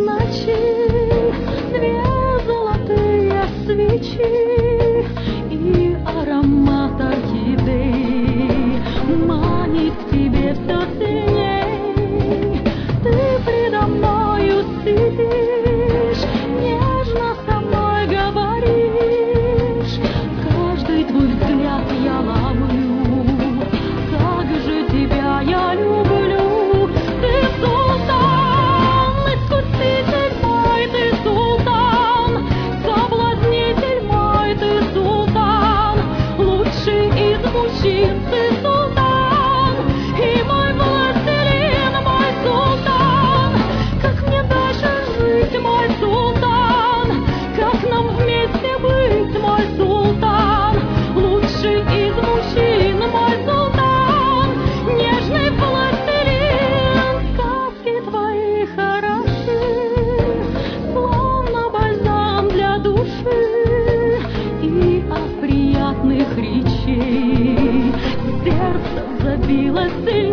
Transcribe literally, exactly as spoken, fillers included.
ночи две золотые свечи, и аромат орхидей манит к тебе все сильней. Ты предо мною сидишь, нежно со мной говоришь, каждый твой взгляд я ловлю, как же тебя я люблю. Ты султан, искуситель мой, ты султан, соблазнитель мой, ты султан, лучший из мужчин, ты султан, и мой властелин, мой султан. Как мне дальше жить, мой султан, как нам вместе быть, мой султан, лучший из мужчин, мой султан, нежный властелин. Сказки твои хороши, словно бальзам для души, и от приятных речей сердце забилось сильнее.